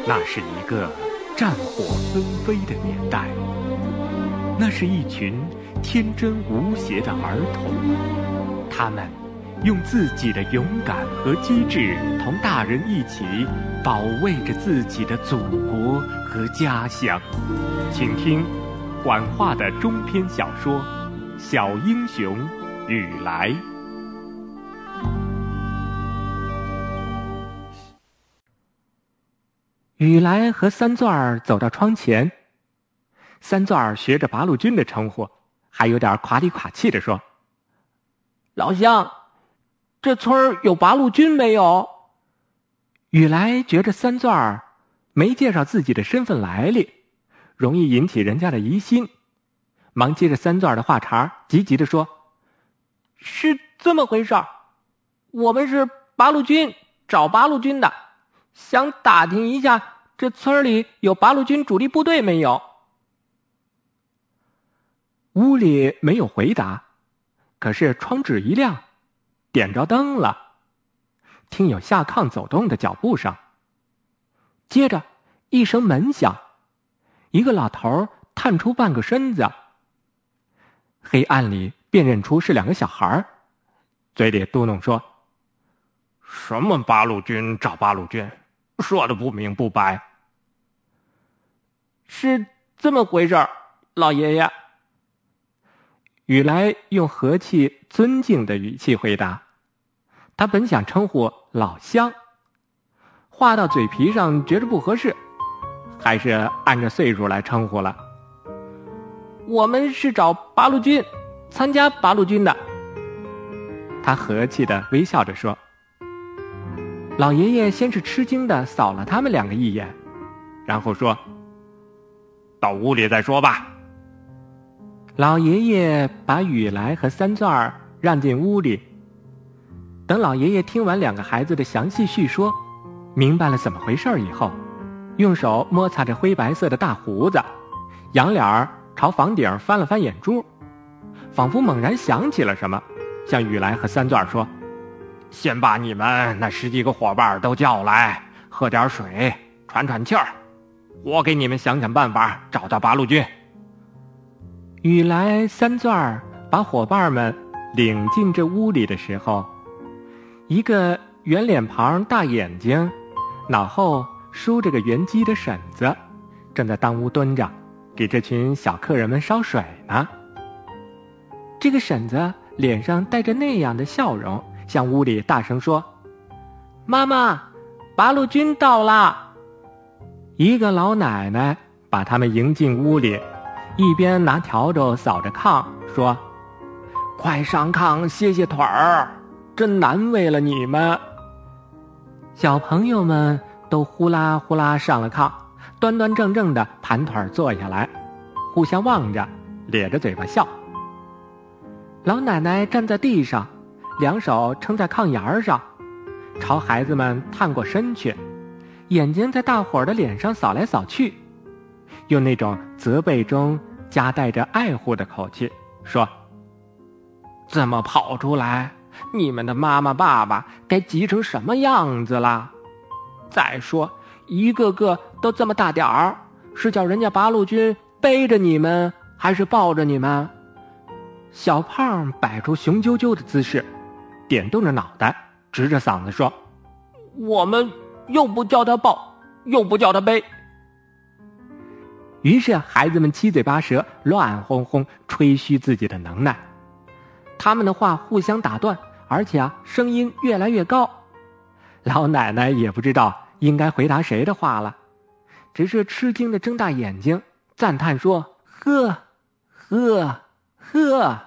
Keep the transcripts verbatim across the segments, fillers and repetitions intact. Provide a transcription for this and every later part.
那是一个战火纷飞的年代，那是一群天真无邪的儿童，他们用自己的勇敢和机智，同大人一起保卫着自己的祖国和家乡。请听管话的中篇小说《小英雄雨来》。雨来和三钻儿走到窗前，三钻儿学着八路军的称呼，还有点夸里夸气地说：“ 老乡，这村儿有八路军没有？” 雨来觉着三钻儿没介绍自己的身份来历，容易引起人家的疑心，忙接着三钻儿的话茬，急急地说：“ 是这么回事儿，我们是八路军，找八路军的，想打听一下这村里有八路军主力部队没有？” 屋里没有回答，可是窗纸一亮，点着灯了，听有下炕走动的脚步声。接着一声门响，一个老头探出半个身子，黑暗里辨认出是两个小孩，嘴里嘟哝说：“ 什么八路军找八路军，说的不明不白。” 是这么回事儿，老爷爷。 雨来用和气尊敬的语气回答，他本想称呼老乡，话到嘴皮上觉着不合适，还是按着岁数来称呼了。 我们是找八路军，参加八路军的。 他和气地微笑着说。老爷爷先是吃惊地扫了他们两个一眼，然后说：“ 到屋里再说吧。” 老爷爷把雨来和三钻儿让进屋里。等老爷爷听完两个孩子的详细叙说，明白了怎么回事以后，用手摩擦着灰白色的大胡子，仰脸儿朝房顶翻了翻眼珠，仿佛猛然想起了什么，向雨来和三钻儿说：“ 先把你们那十几个伙伴都叫来，喝点水，喘喘气儿，我给你们想想办法找到八路军。” 雨来三钻儿把伙伴们领进这屋里的时候，一个圆脸庞大眼睛，脑后梳着个圆髻的婶子，正在当屋蹲着，给这群小客人们烧水呢。这个婶子脸上带着那样的笑容，向屋里大声说：“ 妈妈，八路军到了！” 一个老奶奶把他们迎进屋里，一边拿笤帚扫着炕，说：“ 快上炕歇歇腿儿，真难为了你们。” 小朋友们都呼啦呼啦上了炕，端端正正的盘腿坐下来，互相望着，咧着嘴巴笑。老奶奶站在地上，两手撑在炕沿上，朝孩子们探过身去，眼睛在大伙儿的脸上扫来扫去，用那种责备中夹带着爱护的口气说：“ 这么跑出来，你们的妈妈爸爸该急成什么样子了？再说一个个都这么大点儿，是叫人家八路军背着你们还是抱着你们？”小胖摆出雄赳赳的姿势，点动着脑袋，直着嗓子说：“我们又不叫他抱，又不叫他背。”于是孩子们七嘴八舌，乱哄哄吹嘘自己的能耐。他们的话互相打断，而且啊，声音越来越高。老奶奶也不知道应该回答谁的话了，只是吃惊地睁大眼睛，赞叹说：“呵，呵，呵。”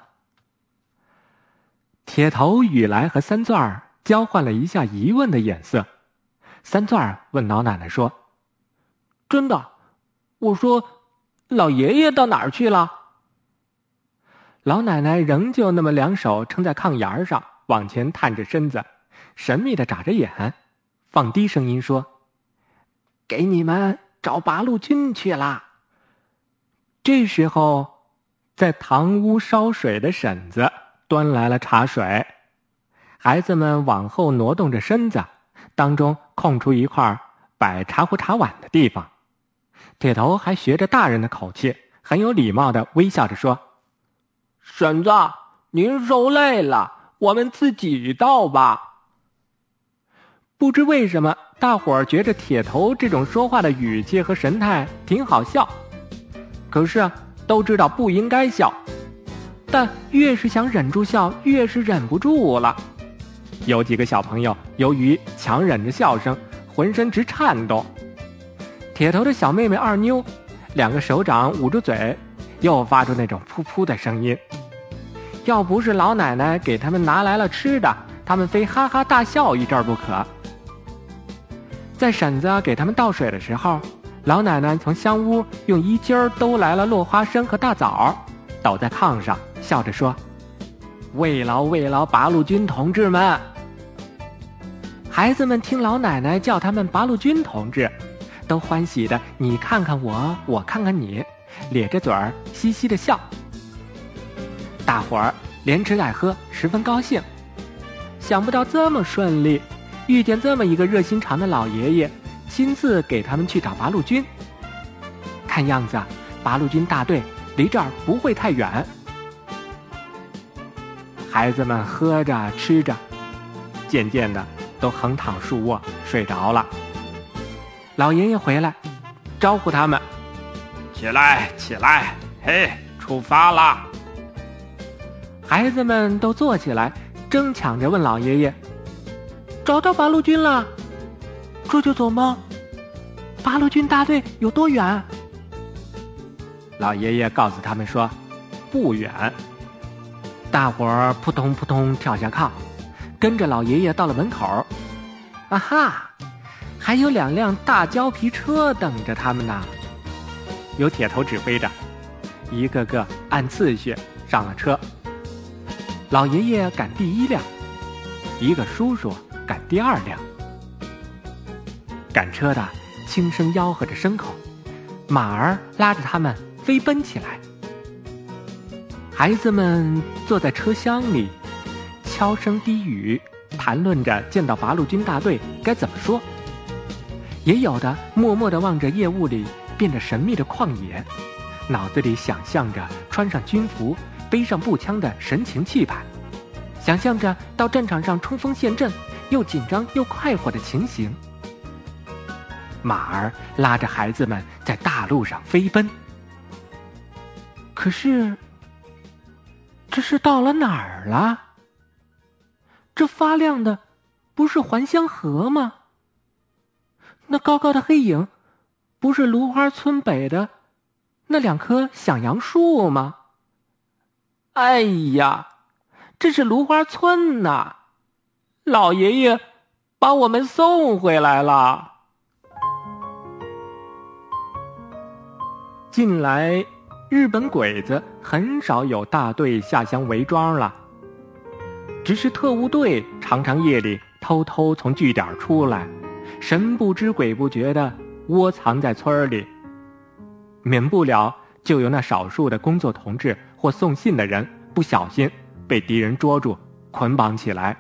铁头、雨来和三钻儿交换了一下疑问的眼色。三钻儿问老奶奶说：“真的？我说，老爷爷到哪儿去了？”老奶奶仍旧那么两手撑在炕沿上，往前探着身子，神秘地眨着眼，放低声音说：“给你们找八路军去了。”这时候，在堂屋烧水的婶子端来了茶水，孩子们往后挪动着身子，当中空出一块摆茶壶茶碗的地方。铁头还学着大人的口气，很有礼貌地微笑着说：“婶子，您受累了，我们自己倒吧。”不知为什么，大伙儿觉着铁头这种说话的语气和神态挺好笑，可是都知道不应该笑，但越是想忍住笑，越是忍不住了。有几个小朋友由于强忍着笑声，浑身直颤抖。铁头的小妹妹二妞，两个手掌捂住嘴，又发出那种噗噗的声音。要不是老奶奶给他们拿来了吃的，他们非哈哈大笑一阵不可。在婶子给他们倒水的时候，老奶奶从香屋用衣襟儿兜来了落花生和大枣，倒在炕上，笑着说：“慰劳慰劳八路军同志们。”孩子们听老奶奶叫他们八路军同志，都欢喜的你看看我，我看看你，咧着嘴儿嘻嘻的笑。大伙儿连吃带喝，十分高兴。想不到这么顺利，遇见这么一个热心肠的老爷爷，亲自给他们去找八路军。看样子八路军大队离这儿不会太远。孩子们喝着吃着，渐渐的都横躺竖卧睡着了。老爷爷回来招呼他们：“ 起来起来，嘿，出发啦！” 孩子们都坐起来，争抢着问老爷爷：“找到八路军了？这就走吗？八路军大队有多远？”老爷爷告诉他们说：“不远。”大伙儿扑通扑通跳下炕，跟着老爷爷到了门口。啊哈，还有两辆大胶皮车等着他们呢。由铁头指挥着，一个个按次序上了车。老爷爷赶第一辆，一个叔叔赶第二辆。赶车的轻声吆喝着牲口，马儿拉着他们飞奔起来。孩子们坐在车厢里，悄声低语，谈论着见到八路军大队该怎么说。也有的默默地望着夜雾里变得神秘的旷野，脑子里想象着穿上军服，背上步枪的神情气派，想象着到战场上冲锋陷阵，又紧张又快活的情形。马儿拉着孩子们在大路上飞奔。可是，这是到了哪儿了？这发亮的不是还乡河吗？那高高的黑影不是芦花村北的那两棵响杨树吗？哎呀，这是芦花村呐！老爷爷把我们送回来了。近来日本鬼子很少有大队下乡围庄了，只是特务队常常夜里偷偷从据点出来，神不知鬼不觉地窝藏在村里，免不了就有那少数的工作同志或送信的人不小心被敌人捉住捆绑起来。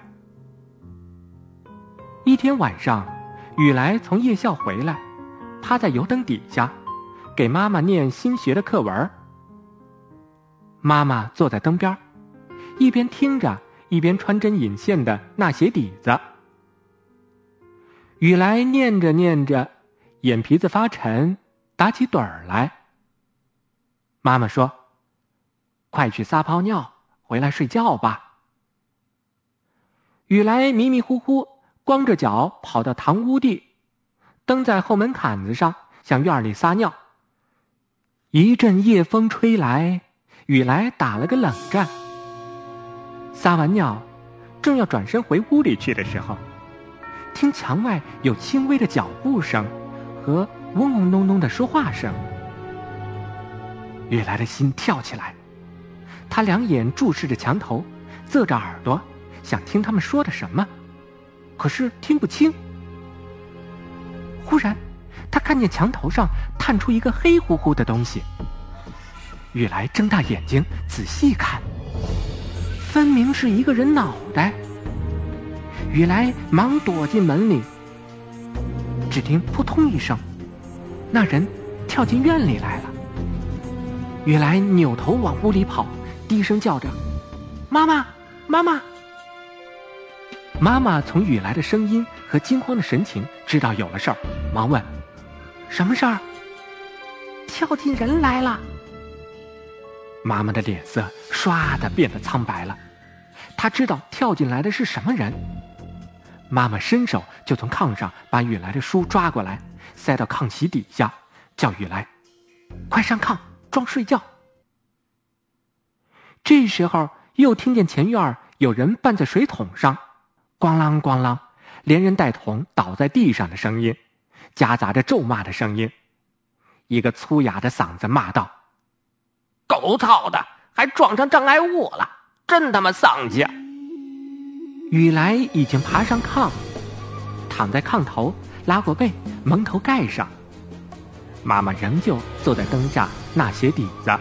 一天晚上，雨来从夜校回来，趴在油灯底下给妈妈念新学的课文。妈妈坐在灯边，一边听着一边穿针引线的那鞋底子。雨来念着念着，眼皮子发沉，打起盹儿来。妈妈说：“快去撒泡尿，回来睡觉吧。”雨来迷迷糊糊，光着脚跑到堂屋地，蹬在后门槛子上，向院里撒尿。一阵夜风吹来，雨来打了个冷战。撒完尿，正要转身回屋里去的时候，听墙外有轻微的脚步声和嗡嗡隆隆的说话声。雨来的心跳起来，他两眼注视着墙头，侧着耳朵想听他们说的什么，可是听不清。忽然他看见墙头上探出一个黑乎乎的东西，雨来睁大眼睛仔细看，分明是一个人脑袋。雨来忙躲进门里， 只听扑通一声，那人跳进院里来了。雨来扭头往屋里跑，低声叫着：“妈妈，妈妈！”妈妈从雨来的声音和惊慌的神情知道有了事儿，忙问：“什么事儿？”“跳进人来了。”妈妈的脸色唰地变得苍白了，她知道跳进来的是什么人。妈妈伸手就从炕上把雨来的书抓过来，塞到炕席底下，叫雨来：“快上炕，装睡觉。”这时候又听见前院有人绊在水桶上，咣啷咣啷，连人带桶倒在地上的声音，夹杂着咒骂的声音。一个粗哑的嗓子骂道：“ 狗操的，还撞上障碍物了，真他妈丧气！” 雨来已经爬上炕，躺在炕头，拉过被，蒙头盖上。妈妈仍旧坐在灯下纳鞋底子。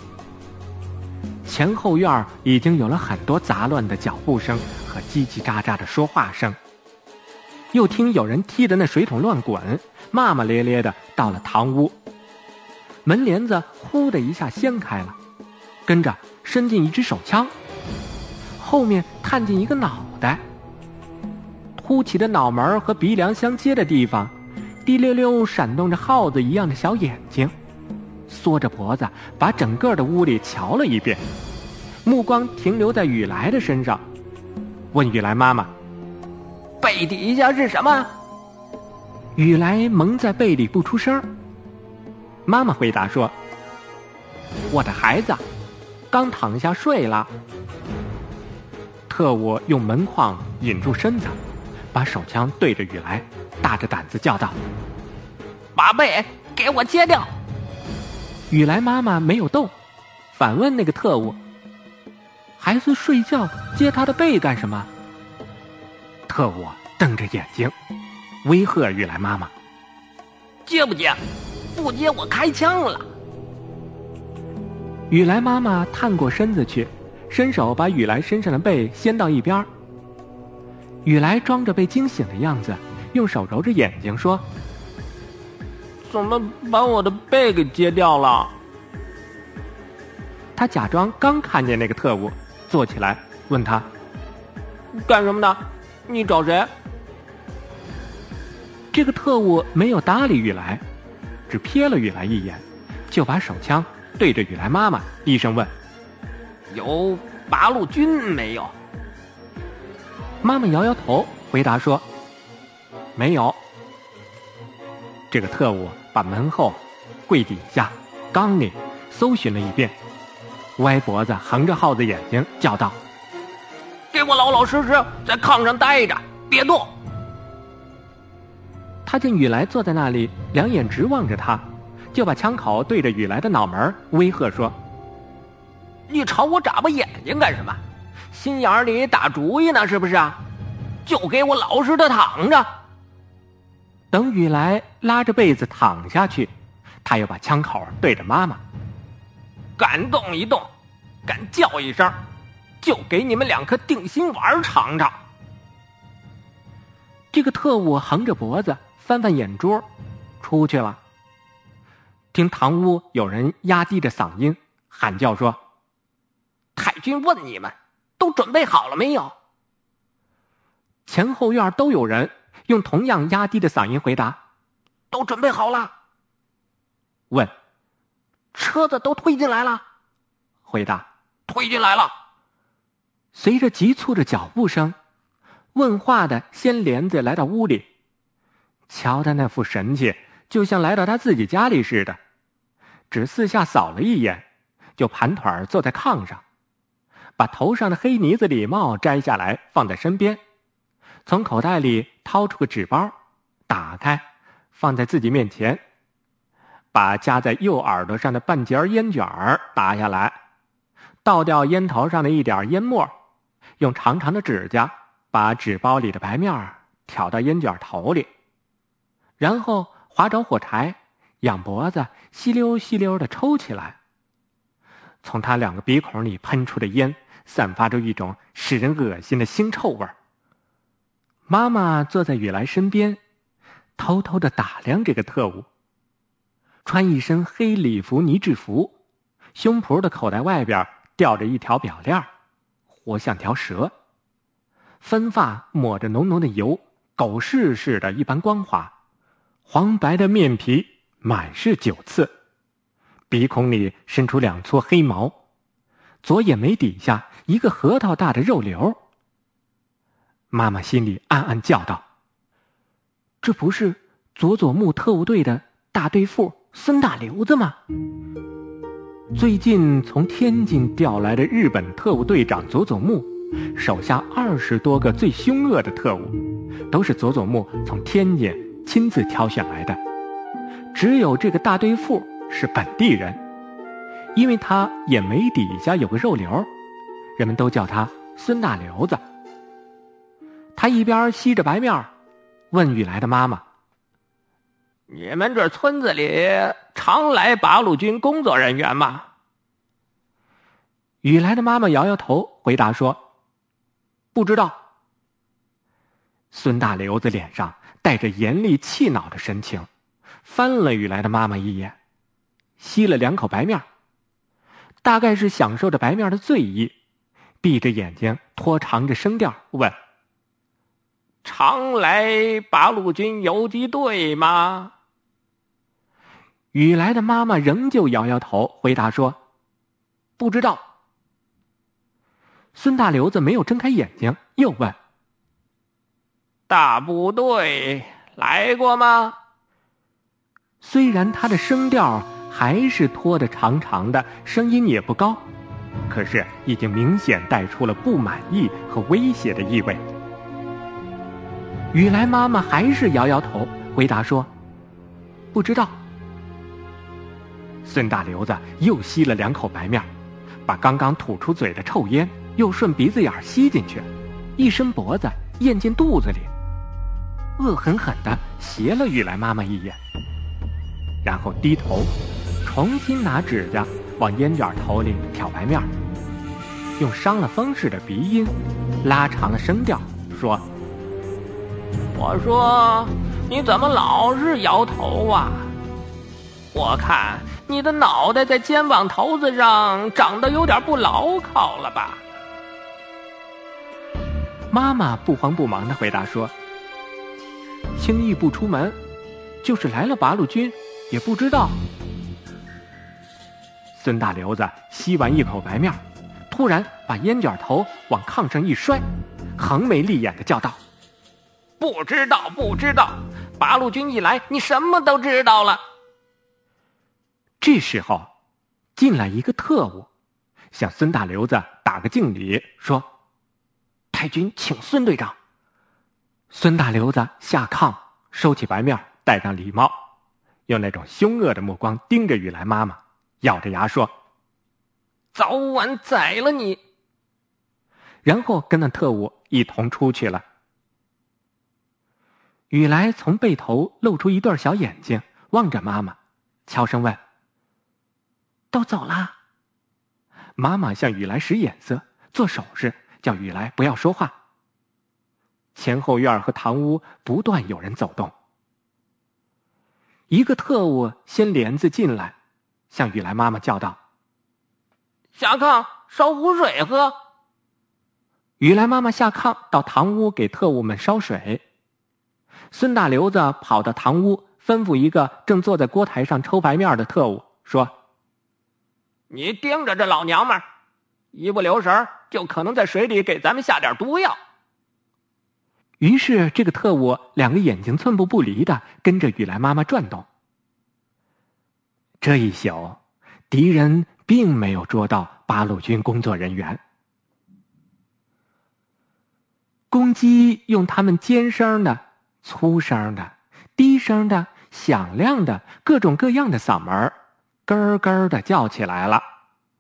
前后院已经有了很多杂乱的脚步声和叽叽喳喳的说话声，又听有人踢得那水桶乱滚，骂骂咧咧的到了堂屋。门帘子呼的一下掀开了，跟着伸进一支手枪，后面探进一个脑袋，凸起的脑门和鼻梁相接的地方，滴溜溜闪动着耗子一样的小眼睛，缩着脖子把整个的屋里瞧了一遍，目光停留在雨来的身上，问雨来妈妈：“ 被底下是什么？” 雨来蒙在被里不出声。妈妈回答说：“我的孩子刚躺下睡了。”特务用门框引住身子，把手枪对着雨来，大着胆子叫道：“ 把被给我揭掉！” 雨来妈妈没有动，反问那个特务：“孩子睡觉揭他的被干什么？”特务瞪着眼睛威吓雨来妈妈：“ 揭不揭？不揭我开枪了！” 雨来妈妈探过身子去，伸手把雨来身上的被掀到一边。雨来装着被惊醒的样子，用手揉着眼睛说：“ 怎么把我的被给揭掉了？” 他假装刚看见那个特务，坐起来问他：“ 干什么呢？你找谁？” 这个特务没有搭理雨来，只瞥了雨来一眼，就把手枪对着雨来妈妈低声问：“ 有八路军没有？” 妈妈摇摇头回答说：“没有。”这个特务把门后、柜底下、缸里搜寻了一遍，歪脖子横着耗子眼睛叫道：“ 给我老老实实在炕上待着，别动！” 他见雨来坐在那里，两眼直望着他，就把枪口对着雨来的脑门威吓说：“ 你朝我眨巴眼睛干什么？心眼里打主意呢是不是啊？就给我老实的躺着！” 等雨来拉着被子躺下去，他又把枪口对着妈妈：“ 敢动一动，敢叫一声，就给你们两颗定心丸尝尝！” 这个特务横着脖子翻翻眼珠出去了。听堂屋有人压低着嗓音喊叫说：“ 太君问你们都准备好了没有？” 前后院都有人用同样压低的嗓音回答：“ 都准备好了。” 问：“ 车子都推进来了？” 回答：“ 推进来了。” 随着急促的脚步声，问话的掀帘子来到屋里，瞧他那副神气，就像来到他自己家里似的，只四下扫了一眼，就盘腿坐在炕上，把头上的黑呢子礼帽摘下来放在身边，从口袋里掏出个纸包，打开放在自己面前，把夹在右耳朵上的半截烟卷拿下来，倒掉烟头上的一点烟末，用长长的指甲把纸包里的白面挑到烟卷头里，然后划着火柴，仰脖子吸溜吸溜地抽起来。从他两个鼻孔里喷出的烟散发出一种使人恶心的腥臭味。妈妈坐在雨来身边， 偷偷地打量这个特务。穿一身黑礼服呢制服，胸脯的口袋外边吊着一条表链，活像条蛇。分发抹着浓浓的油，狗屎似的一般光滑，黄白的面皮满是酒刺，鼻孔里伸出两撮黑毛，左眼眉底下一个核桃大的肉瘤。妈妈心里暗暗叫道：这不是佐佐木特务队的大队副孙大瘤子吗？最近从天津调来的日本特务队长佐佐木，手下二十多个最凶恶的特务，都是佐佐木从天津亲自挑选来的。只有这个大队副是本地人，因为他眼眉底下有个肉瘤，人们都叫他孙大瘤子。他一边吸着白面，问雨来的妈妈： 你们这村子里常来八路军工作人员吗？ 雨来的妈妈摇摇头，回答说：不知道。孙大瘤子脸上带着严厉气恼的神情，翻了雨来的妈妈一眼，吸了两口白面，大概是享受着白面的醉意，闭着眼睛拖长着声调问：常来八路军游击队吗？雨来的妈妈仍旧摇摇头，回答说：不知道。孙大瘤子没有睁开眼睛，又问：大部队来过吗？虽然他的声调还是拖得长长的，声音也不高，可是已经明显带出了不满意和威胁的意味。雨来妈妈还是摇摇头，回答说：不知道。孙大瘤子又吸了两口白面，把刚刚吐出嘴的臭烟又顺鼻子眼吸进去，一伸脖子咽进肚子里，恶狠狠地斜了雨来妈妈一眼，然后低头重新拿指甲往烟卷头里挑白面，用伤了风似的鼻音拉长了声调说：我说你怎么老是摇头啊？我看你的脑袋在肩膀头子上长得有点不牢靠了吧？妈妈不慌不忙地回答说：轻易不出门，就是来了八路军也不知道。孙大瘤子吸完一口白面，突然把烟卷头往炕上一摔，横眉立眼地叫道：不知道不知道，八路军一来你什么都知道了。这时候进来一个特务，向孙大瘤子打个敬礼，说：太君请孙队长。孙大瘤子下炕，收起白面，戴上礼帽，用那种凶恶的目光盯着雨来妈妈，咬着牙说：早晚宰了你。然后跟那特务一同出去了。雨来从背头露出一对小眼睛，望着妈妈，悄声问：都走啦？妈妈向雨来使眼色，做手势叫雨来不要说话。前后院和堂屋不断有人走动。一个特务掀帘子进来，向雨来妈妈叫道：下炕烧壶水喝。雨来妈妈下炕到堂屋给特务们烧水。孙大瘤子跑到堂屋，吩咐一个正坐在锅台上抽白面的特务说：你盯着这老娘们儿，一不留神就可能在水里给咱们下点毒药。于是这个特务两个眼睛寸步不离地跟着雨来妈妈转动。这一宿敌人并没有捉到八路军工作人员。公鸡用他们尖声的、粗声的、低声的、响亮的各种各样的嗓门咯咯地叫起来了。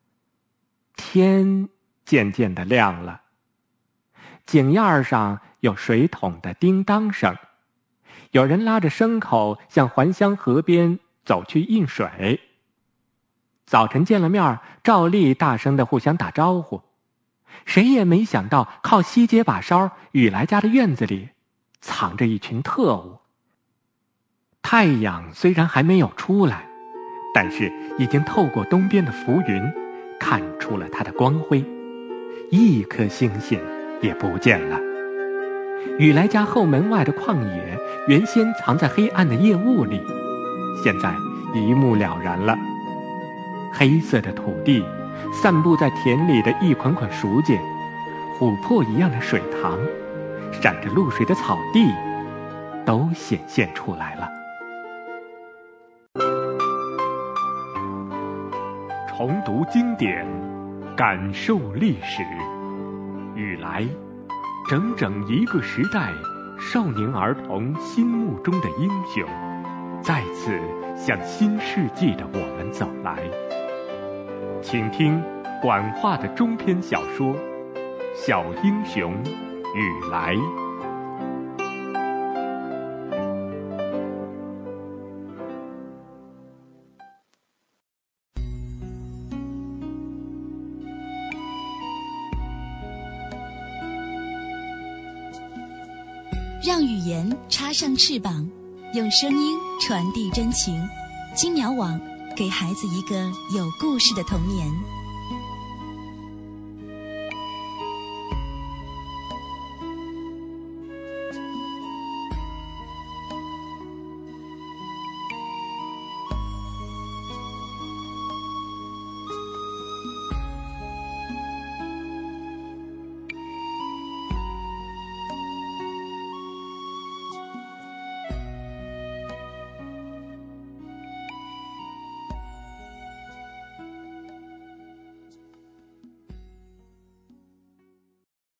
天渐渐地亮了，井沿上有水桶的叮当声，有人拉着牲口向还乡河边走去运水。早晨见了面，照例大声地互相打招呼。谁也没想到，靠西街把梢雨来家的院子里藏着一群特务。 太阳虽然还没有出来，但是已经透过东边的浮云看出了它的光辉，一颗星星也不见了。雨来家后门外的旷野原先藏在黑暗的夜雾里，现在一目了然了。黑色的土地，散布在田里的一捆捆熟秸，琥珀一样的水塘，闪着露水的草地，都显现出来了。重读经典，感受历史。雨来，整整一个时代少年儿童心目中的英雄，再次向新世纪的我们走来。请听管话的中篇小说《小英雄雨来》。 让语言插上翅膀，用声音传递真情。金鸟网，给孩子一个有故事的童年。